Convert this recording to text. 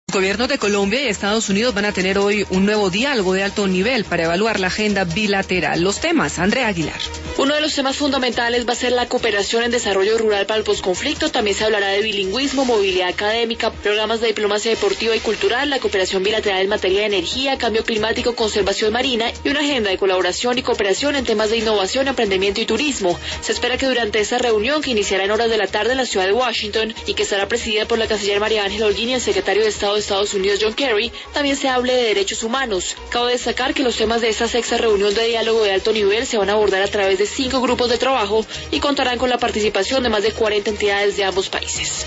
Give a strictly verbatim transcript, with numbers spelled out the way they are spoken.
Los gobiernos de Colombia y Estados Unidos van a tener hoy un nuevo diálogo de alto nivel para evaluar la agenda bilateral. Los temas, Andrea Aguilar. Uno de los temas fundamentales va a ser la cooperación en desarrollo rural para el posconflicto. También se hablará de bilingüismo, movilidad académica, programas de diplomacia deportiva y cultural, la cooperación bilateral en materia de energía, cambio climático, conservación marina y una agenda de colaboración y cooperación en temas de innovación, emprendimiento y turismo. Se espera que durante esta reunión, que iniciará en horas de la tarde en la ciudad de Washington y que estará presidida por la canciller María Ángela Holguín y el secretario de Estado de Estados Unidos John Kerry, también se hable de derechos humanos. Cabe destacar que los temas de esta sexta reunión de diálogo de alto nivel se van a abordar a través de cinco grupos de trabajo y contarán con la participación de más de cuarenta entidades de ambos países.